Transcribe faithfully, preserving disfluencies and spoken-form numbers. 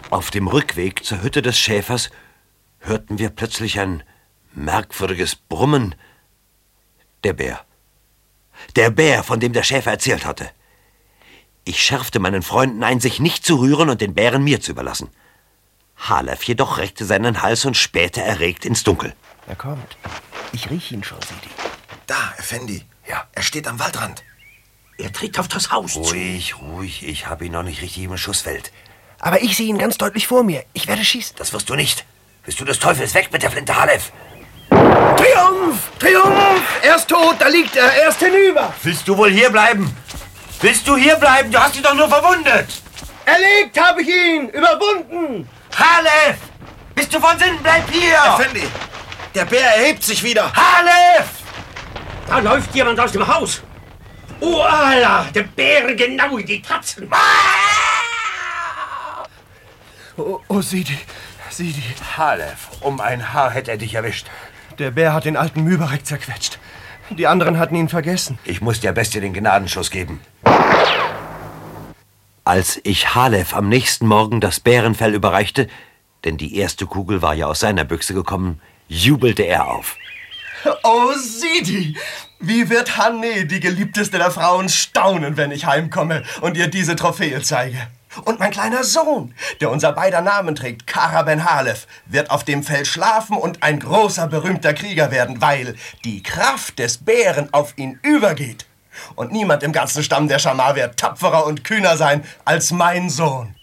Auf dem Rückweg zur Hütte des Schäfers hörten wir plötzlich ein merkwürdiges Brummen. Der Bär. Der Bär, von dem der Schäfer erzählt hatte. Ich schärfte meinen Freunden ein, sich nicht zu rühren und den Bären mir zu überlassen. Halef jedoch reckte seinen Hals und spähte erregt ins Dunkel. Er kommt. Ich rieche ihn schon, Sidi. Da, Effendi. Ja. Er steht am Waldrand. Er tritt auf das Haus zu. Ruhig, ruhig, ich habe ihn noch nicht richtig im Schussfeld. Aber ich sehe ihn ganz deutlich vor mir. Ich werde schießen. Das wirst du nicht. Bist du des Teufels, weg mit der Flinte, Halef! Triumph! Triumph! Er ist tot, da liegt er. Er ist hinüber. Willst du wohl hier bleiben? Willst du hier bleiben? Du hast ihn doch nur verwundet! Erlegt habe ich ihn! Überwunden! Halef! Bist du von Sinnen? Bleib hier! Effendi, der Bär erhebt sich wieder. Halef! Da läuft jemand aus dem Haus. Oh Allah, der Bär genau in die Tatzen. Oh, oh, Sidi, Sidi. Halef, um ein Haar hätte er dich erwischt. Der Bär hat den alten Mübarek zerquetscht. Die anderen hatten ihn vergessen. Ich muss der Bestie den Gnadenschuss geben. Als ich Halef am nächsten Morgen das Bärenfell überreichte, denn die erste Kugel war ja aus seiner Büchse gekommen, jubelte er auf. Oh, Sidi, wie wird Hanne, die geliebteste der Frauen, staunen, wenn ich heimkomme und ihr diese Trophäe zeige. Und mein kleiner Sohn, der unser beider Namen trägt, Kara Ben Halef, wird auf dem Feld schlafen und ein großer, berühmter Krieger werden, weil die Kraft des Bären auf ihn übergeht. Und niemand im ganzen Stamm der Schamar wird tapferer und kühner sein als mein Sohn.